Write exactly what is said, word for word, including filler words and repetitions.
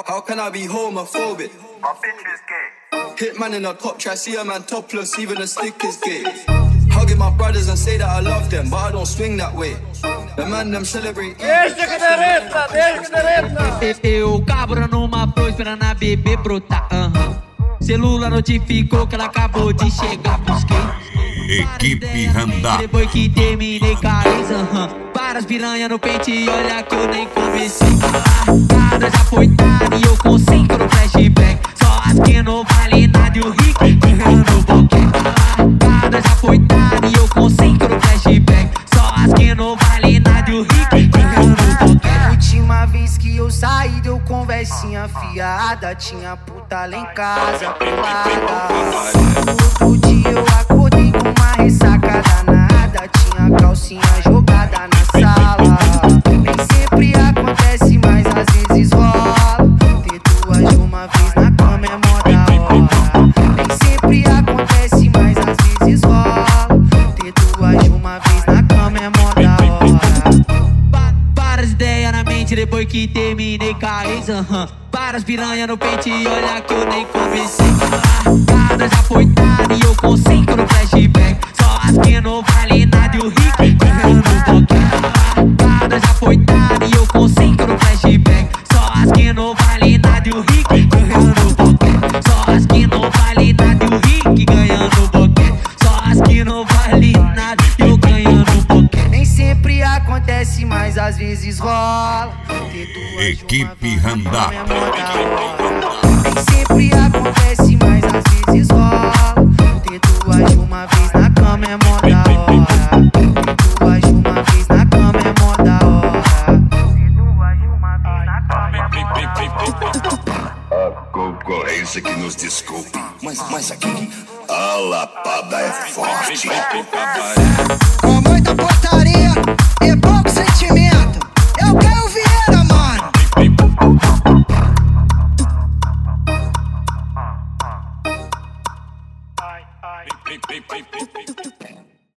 How can I be homophobic? My bitch is gay. Hit man in a top try, see a man topless, even a stick is gay. Hugging my brothers and say that I love them, but I don't swing that way. The man them celebrate. Deixa que derreta, deixa que derreta. Eu cabra numa flor esperando a bebê brotar. Uhum. Celular notificou que ela acabou de chegar. Busquei. Equipe Randap. Depois que terminei com a ex, uhum. Para as piranha no pente e olha que eu nem comecei. A cada já foi tarde e eu com cinco no flashback. Só as que não vale nada e o rico no boquete. A cada já foi tarde e eu com cinco no flashback. Só as que não vale nada e o rico no boquete. Última vez que eu saí deu conversinha fiada. Tinha puta lá em casa pelada. Outro dia eu acordei com uma ressaca danada. Tinha calcinha jogada na sala. Nem sempre acontece, mas às vezes rola. Ter duas de uma vez na cama é mó da hora. Nem sempre acontece, mas às vezes rola. Ter duas de uma vez na cama é mó da hora. Para as ideias na mente depois que terminei com a ex, uhum. Para as piranha no pente e olha que eu nem comecei. A cada já foi tarde e eu com cinco no flashback. Só as que não vale nada e o rico no boquete. A cada já foi tarde e eu com cinco no flashback. Só as que não vale nada e o rico no boquete. Só as que não vale nada e o rico ganhando boquete. Só as que não vale nada e eu ganhando boquete. Nem sempre acontece, mas às vezes rola. Ter duas Equipe Randap. Nem sempre acontece, mas às vezes rola. Ter duas de uma vez na cama é mó da hora. Ter duas de uma vez na cama é mó da hora. Ter duas de uma vez na cama é mó da hora. A concorrência que nos desculpe, mas, mas aqui a lapada é forte. Com muita portaria e pouco sentimento, eu quero Vieira, mano. Ai, ai.